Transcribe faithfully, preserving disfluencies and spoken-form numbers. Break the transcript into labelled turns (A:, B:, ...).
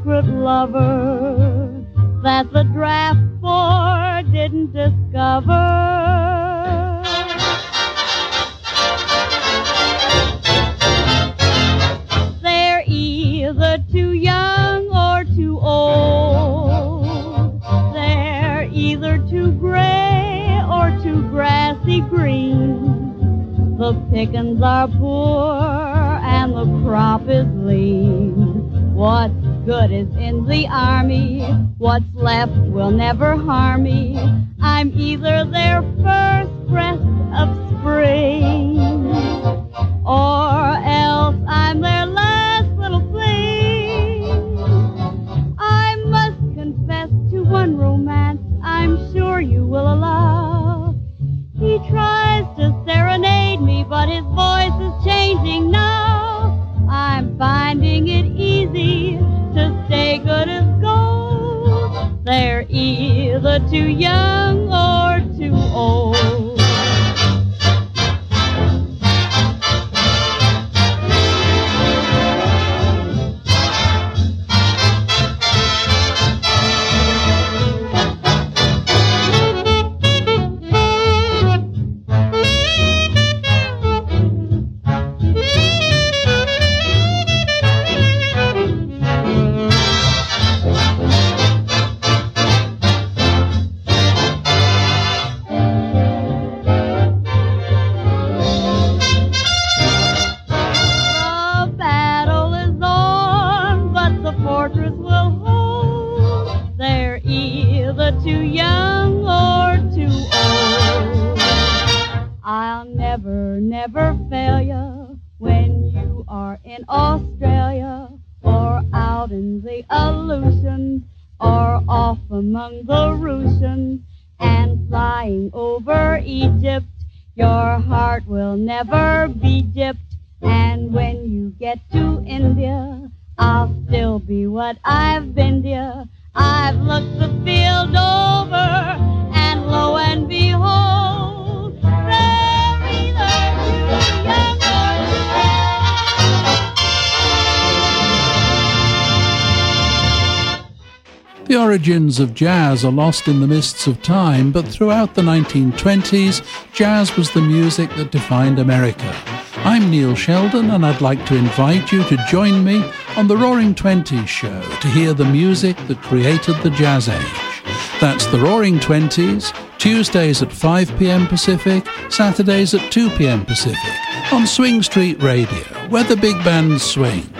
A: secret lover that the draft board didn't discover. They're either too young or too old. They're either too gray or too grassy green. The pickings are poor and the crop is lean. What's good is in the army. What's left will never harm me. I'm either their first breath of spring, or else I'm their last little fling. I must confess to one romance I'm sure you will allow. He tries to serenade me, but his voice is changing now. I'm finding it easy to stay good as gold. They're either too young or too old. Among the Russians and flying over Egypt, your heart will never be gypped. And when you get to India, I'll still be what I've been, dear. I've looked the field over, and lo and behold, they're either too young or too old.
B: The origins of jazz are lost in the mists of time, but throughout the nineteen twenties, jazz was the music that defined America. I'm Neil Sheldon, and I'd like to invite you to join me on the Roaring Twenties show to hear the music that created the jazz age. That's the Roaring Twenties, Tuesdays at five p.m. Pacific, Saturdays at two p.m. Pacific, on Swing Street Radio, where the big bands swing.